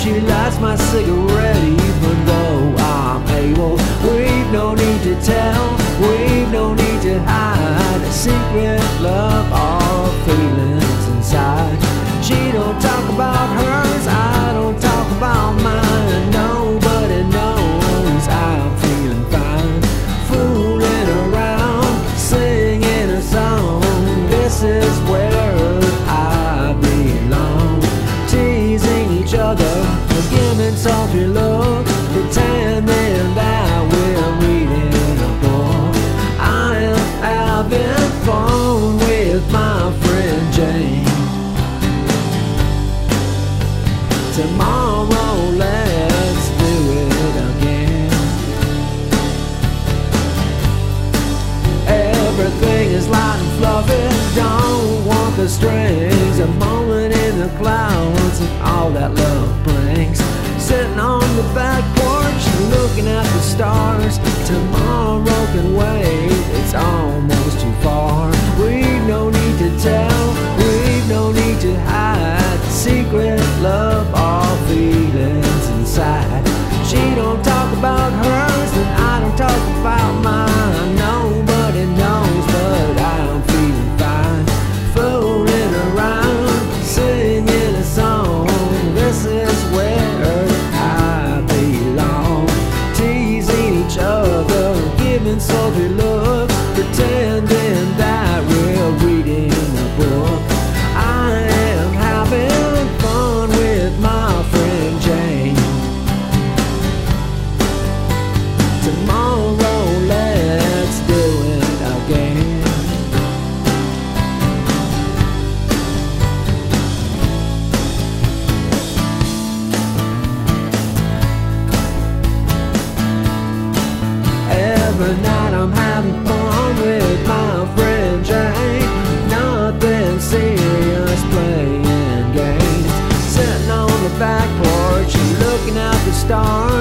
She lights my cigarette even though I'm able. We've no need to tell, we've no need to hide a secret love or feelings inside. She don't talk about hers, I don't talk about mine. Nobody knows I'm feeling fine. Fooling around, singing a song. This is where I belong. Teasing each other, giving sultry look, pretending that we're reading a book. I am having fun with my friend Jane. Tomorrow let's do it again. Everything is light and fluffy, don't want the strings. A moment in the clouds and all that love brings. Sitting on the back porch, looking at the stars. Tomorrow can wait, it's almost too far. We've no need to tell, we've no need to hide secret love or feelings inside. She don't talk about hers and I don't talk about mine. Nobody knows but I'm feeling fine. Fooling around, singing a song. This is where I belong. Teasing each other, giving sultry looks, pretending that we're reading a book. I am having fun with my friend Jane. Tomorrow let's do it again. Every night I'm having fun with my friend Jane. Nothing serious, playing games. Sitting on the back porch and looking at the stars.